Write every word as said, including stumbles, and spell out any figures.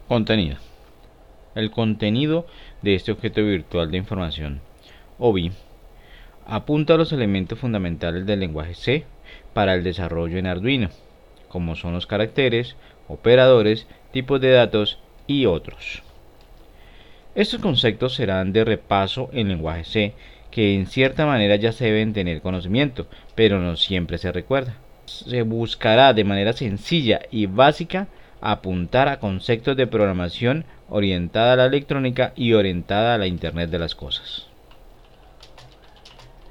Contenido. El contenido de este objeto virtual de información, O B I, apunta a los elementos fundamentales del lenguaje C para el desarrollo en Arduino, como son los caracteres, operadores, tipos de datos y otros. Estos conceptos serán de repaso en lenguaje C, que en cierta manera ya se deben tener conocimiento, pero no siempre se recuerda. Se buscará de manera sencilla y básica apuntar a conceptos de programación orientada a la electrónica y orientada a la Internet de las cosas.